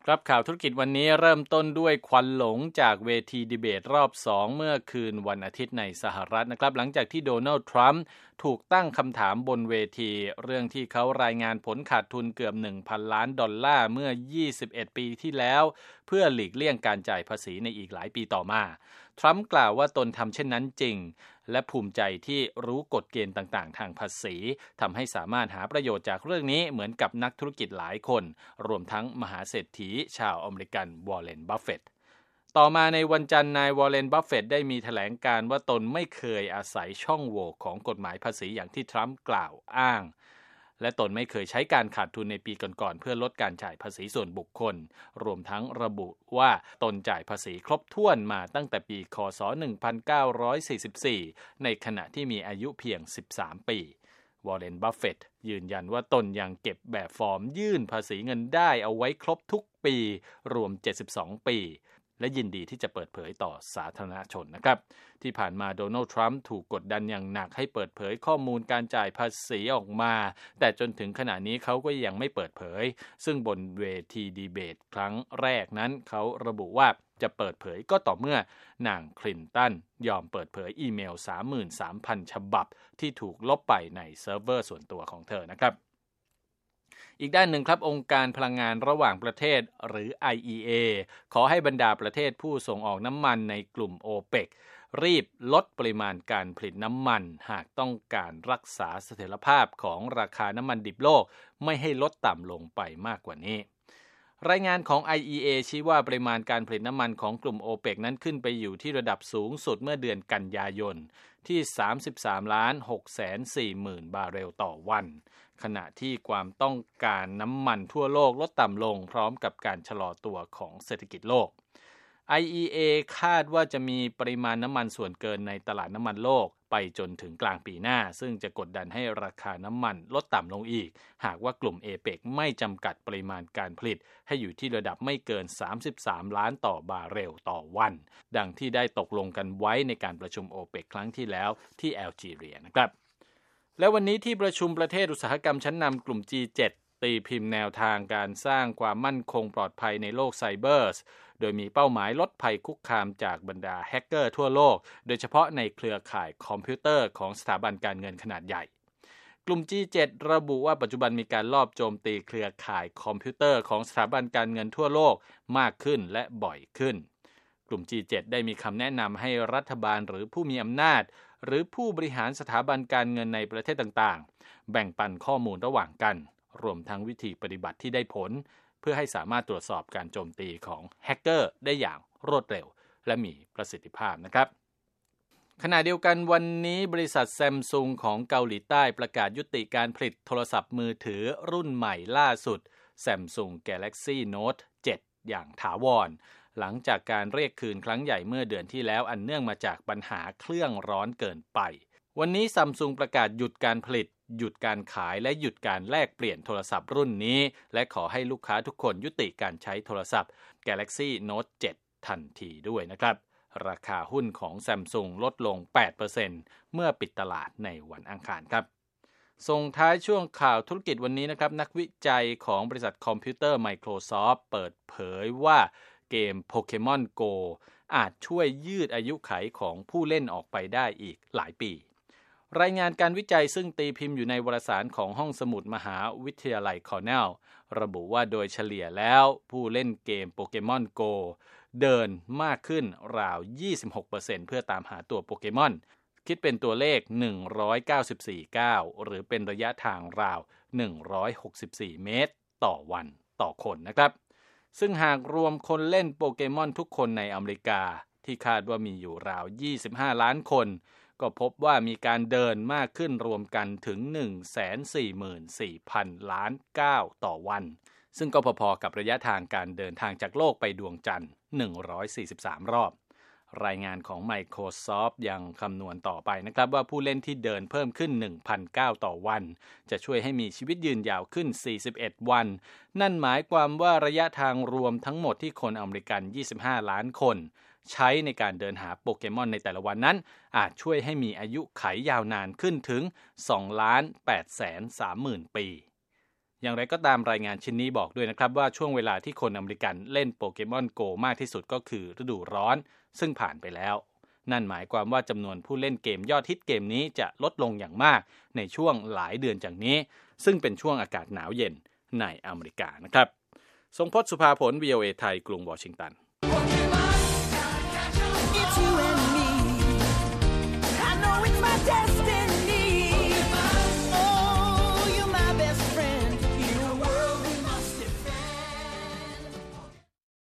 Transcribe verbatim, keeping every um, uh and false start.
ครับข่าวธุรกิจวันนี้เริ่มต้นด้วยควันหลงจากเวทีดีเบตรอบสองเมื่อคืนวันอาทิตย์ในสหรัฐนะครับหลังจากที่โดนัลด์ทรัมป์ถูกตั้งคำถามบนเวทีเรื่องที่เขารายงานผลขาดทุนเกือบ หนึ่งพัน ล้านดอลลาร์เมื่อยี่สิบเอ็ดปีที่แล้วเพื่อหลีกเลี่ยงการจ่ายภาษีในอีกหลายปีต่อมาทรัมป์กล่าวว่าตนทำเช่นนั้นจริงและภูมิใจที่รู้กฎเกณฑ์ต่างๆทางภาษีทำให้สามารถหาประโยชน์จากเรื่องนี้เหมือนกับนักธุรกิจหลายคนรวมทั้งมหาเศรษฐีชาวอเมริกันวอร์เรน บัฟเฟตต์ต่อมาในวันจันทร์นายวอร์เรน บัฟเฟตต์ได้มีแถลงการว่าตนไม่เคยอาศัยช่องโหว่ของกฎหมายภาษีอย่างที่ทรัมป์กล่าวอ้างและตนไม่เคยใช้การขาดทุนในปีก่อนๆเพื่อลดการจ่ายภาษีส่วนบุคคลรวมทั้งระบุว่าตนจ่ายภาษีครบถ้วนมาตั้งแต่ปีค.ศ. หนึ่งพันเก้าร้อยสี่สิบสี่ในขณะที่มีอายุเพียงสิบสามปีวอร์เรน บัฟเฟตต์ยืนยันว่าตนยังเก็บแบบฟอร์มยื่นภาษีเงินได้เอาไว้ครบทุกปีรวมเจ็ดสิบสองปีและยินดีที่จะเปิดเผยต่อสาธารณชนนะครับที่ผ่านมาโดนัลด์ทรัมป์ถูกกดดันอย่างหนักให้เปิดเผยข้อมูลการจ่ายภาษีออกมาแต่จนถึงขณะนี้เขาก็ยังไม่เปิดเผยซึ่งบนเวทีดีเบตครั้งแรกนั้นเขาระบุว่าจะเปิดเผยก็ต่อเมื่อนางคลินตันยอมเปิดเผยอีเมล สามหมื่นสามพัน ฉบับที่ถูกลบไปในเซิร์ฟเวอร์ส่วนตัวของเธอนะครับอีกด้านหนึ่งครับองค์การพลังงานระหว่างประเทศหรือ ไอ อี เอ ขอให้บรรดาประเทศผู้ส่งออกน้ำมันในกลุ่ม โอเปก รีบลดปริมาณการผลิตน้ำมันหากต้องการรักษาเสถียรภาพของราคาน้ำมันดิบโลกไม่ให้ลดต่ำลงไปมากกว่านี้รายงานของ ไอ อี เอ ชี้ว่าปริมาณการผลิตน้ำมันของกลุ่ม โอเปก นั้นขึ้นไปอยู่ที่ระดับสูงสุดเมื่อเดือนกันยายนที่ สามสิบสามล้านหกแสนสี่หมื่น บาร์เรลต่อวันขณะที่ความต้องการน้ำมันทั่วโลกลดต่ำลงพร้อมกับการชะลอตัวของเศรษฐกิจโลก ไอ อี เอ คาดว่าจะมีปริมาณน้ำมันส่วนเกินในตลาดน้ำมันโลกไปจนถึงกลางปีหน้าซึ่งจะกดดันให้ราคาน้ำมันลดต่ำลงอีกหากว่ากลุ่ม เอเปก ไม่จำกัดปริมาณการผลิตให้อยู่ที่ระดับไม่เกินสามสิบสามล้านต่อบาร์เรลต่อวันดังที่ได้ตกลงกันไว้ในการประชุม โอเปก ครั้งที่แล้วที่แอลจีเรียนะครับและวันนี้ที่ประชุมประเทศอุตสาหกรรมชั้นนำกลุ่ม จี เจ็ด ตีพิมพ์แนวทางการสร้างความมั่นคงปลอดภัยในโลกไซเบอร์โดยมีเป้าหมายลดภัยคุกคามจากบรรดาแฮกเกอร์ทั่วโลกโดยเฉพาะในเครือข่ายคอมพิวเตอร์ของสถาบันการเงินขนาดใหญ่กลุ่ม จี เจ็ด ระบุว่าปัจจุบันมีการลอบโจมตีเครือข่ายคอมพิวเตอร์ของสถาบันการเงินทั่วโลกมากขึ้นและบ่อยขึ้นกลุ่ม จี เจ็ด ได้มีคำแนะนำให้รัฐบาลหรือผู้มีอำนาจหรือผู้บริหารสถาบันการเงินในประเทศต่างๆแบ่งปันข้อมูลระหว่างกันรวมทั้งวิธีปฏิบัติที่ได้ผลเพื่อให้สามารถตรวจสอบการโจมตีของแฮกเกอร์ได้อย่างรวดเร็วและมีประสิทธิภาพนะครับขณะเดียวกันวันนี้บริษัท Samsung ของเกาหลีใต้ประกาศยุติการผลิตโทรศัพท์มือถือรุ่นใหม่ล่าสุด Samsung Galaxy Note เจ็ด อย่างถาวรหลังจากการเรียกคืนครั้งใหญ่เมื่อเดือนที่แล้วอันเนื่องมาจากปัญหาเครื่องร้อนเกินไปวันนี้ Samsung ประกาศหยุดการผลิตหยุดการขายและหยุดการแลกเปลี่ยนโทรศัพท์รุ่นนี้และขอให้ลูกค้าทุกคนยุติการใช้โทรศัพท์ Galaxy Note เจ็ด ทันทีด้วยนะครับราคาหุ้นของ Samsung ลดลง แปดเปอร์เซ็นต์ เมื่อปิดตลาดในวันอังคารครับส่งท้ายช่วงข่าวธุรกิจวันนี้นะครับนักวิจัยของบริษัทคอมพิวเตอร์ Microsoft เปิดเผยว่าเกม Pokemon Go อาจช่วยยืดอายุขัยของผู้เล่นออกไปได้อีกหลายปีรายงานการวิจัยซึ่งตีพิมพ์อยู่ในวารสารของห้องสมุดมหาวิทยาลัยคอร์เนลระบุว่าโดยเฉลี่ยแล้วผู้เล่นเกม Pokemon Go เดินมากขึ้นราว ยี่สิบหกเปอร์เซ็นต์ เพื่อตามหาตัวโปเกมอนคิดเป็นตัวเลขหนึ่งร้อยเก้าสิบสี่ก้าวหรือเป็นระยะทางราวหนึ่งร้อยหกสิบสี่เมตรต่อวันต่อคนนะครับซึ่งหากรวมคนเล่นโปเกมอนทุกคนในอเมริกาที่คาดว่ามีอยู่ราวยี่สิบห้าล้านคนก็พบว่ามีการเดินมากขึ้นรวมกันถึง หนึ่งแสนสี่หมื่นสี่พัน ล้านก้าวต่อวันซึ่งก็พอๆกับระยะทางการเดินทางจากโลกไปดวงจันทร์หนึ่งร้อยสี่สิบสามรอบรายงานของ Microsoft ยังคำนวณต่อไปนะครับว่าผู้เล่นที่เดินเพิ่มขึ้น หนึ่งพันก้าวต่อวันจะช่วยให้มีชีวิตยืนยาวขึ้นสี่สิบเอ็ดวันนั่นหมายความว่าระยะทางรวมทั้งหมดที่คนอเมริกันยี่สิบห้าล้านคนใช้ในการเดินหาโปเกมอนในแต่ละวันนั้นอาจช่วยให้มีอายุขัยยาวนานขึ้นถึง สองล้านแปดแสนสามหมื่น ปีอย่างไรก็ตามรายงานชิ้นนี้บอกด้วยนะครับว่าช่วงเวลาที่คนอเมริกันเล่นโปเกมอนโกมากที่สุดก็คือฤดูร้อนซึ่งผ่านไปแล้วนั่นหมายความว่าจำนวนผู้เล่นเกมยอดฮิตเกมนี้จะลดลงอย่างมากในช่วงหลายเดือนจากนี้ซึ่งเป็นช่วงอากาศหนาวเย็นในอเมริกานะครับทรงพจน์ สุภาผล วี โอ เอ ไทยกรุงวอชิงตัน